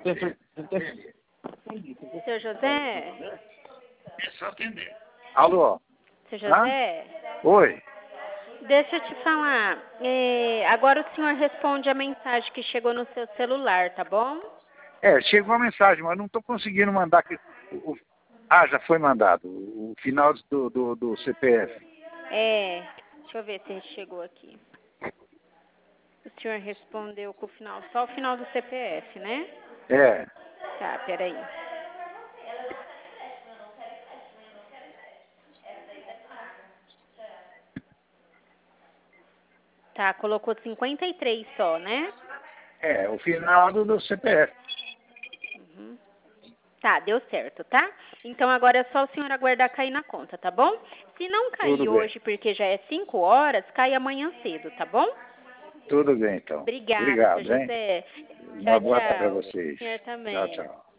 Seu José? É só atender. Alô? Seu José? Oi. Deixa eu te falar. Agora o senhor responde a mensagem que chegou no seu celular, tá bom? Chegou a mensagem, mas não estou conseguindo mandar. Já foi mandado. O final do CPF. Deixa eu ver se chegou aqui. O senhor respondeu com o final, só o final do CPF, né? Tá, peraí. Tá, colocou 53 só, né? O final do CPF. Uhum. Tá, deu certo, tá? Então agora é só o senhor aguardar cair na conta, tá bom? Se não cair Tudo bem. hoje, porque já é 5 horas, cai amanhã cedo, tá bom? Tudo bem, então. Obrigada, Obrigado, seu hein? José. Uma Tchau, boa tarde para tchau. vocês. O senhor Tchau, também. tchau.